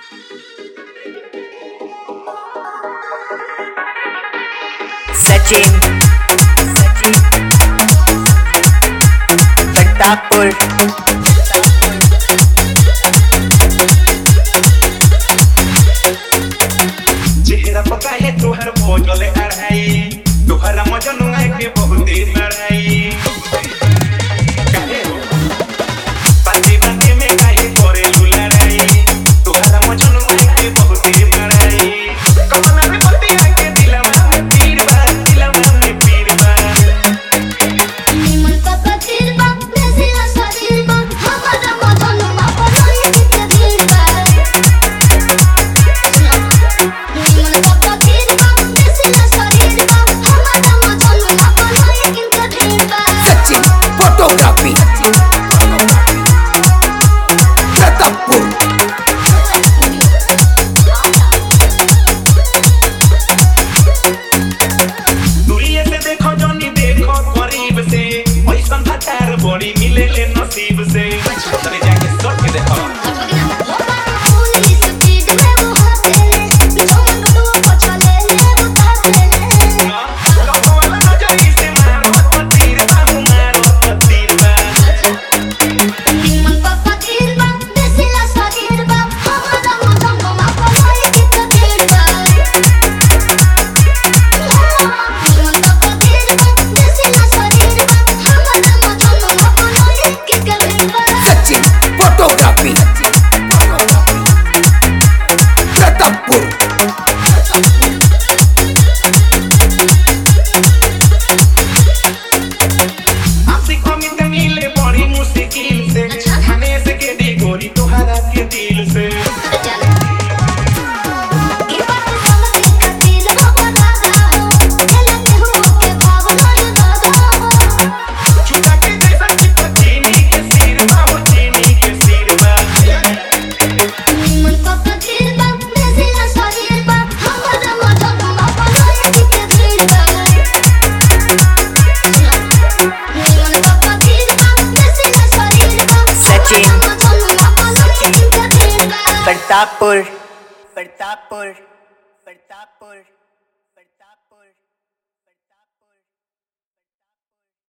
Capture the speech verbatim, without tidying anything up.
सचिन प्रतापपुर चेहरा पका है तोहर भोजले अड़ाई तोहरा मजनू है के बहुत बड़ाई काहे हो पाती बाते में काहे करे लुलड़ाई तोहरा मजनू है के बहुत बड़ाई कमला रे पति है के दिलवा में पीर बा दिलवा में पीर बा निमन पापा तीर बा देसिला शरीर बा हमारा मजनू बापा नहीं के दिल बा निमन पापा तीर बा देसिला शरीर बा हमारा मजनू बापा नहीं के दिल बा सचिन फोटोग्राफी प्रतापपुर दूरिये से देखो जोनी देखो करीब से ऐसा भटार बड़ी मिले ले नसीब से चले जाके सोच के देखो पुलिस स्पीड में वो हंसे जो मंगलू पछले ले वो तासे लोगों वाला नजरी से मारो तीर बाहु मारो तीर बा निमन पापा तीर बा देसिला शरीर बा हमारा मजनू बापा नहीं के दिल बा निमन पापा तीर बा देसिला शरीर बा हमारा मजनू बापा नहीं के दिल बा सचिन फोटोग्राफी प्रतापपुर आपसी कमित मिले बड़ी मुश्किल से खाने से के दी गोरी तोहरा के दिल से की बात समझ खातिर बाबा दादा चलते हो के भाव नहीं दादा छुटा के जैसा चिपका चीनी के सिर बा हो चीनी के सिर बा निमन पापा तीर बा देसिला शरीर बा हमारा मजनू बापा नहीं के दिल बा निमन पापा तीर बा देसिला शरीर बा सचिन मजनू बापा नहीं के दिल बा प्रतापपुर प्रतापपुर प्रतापपुर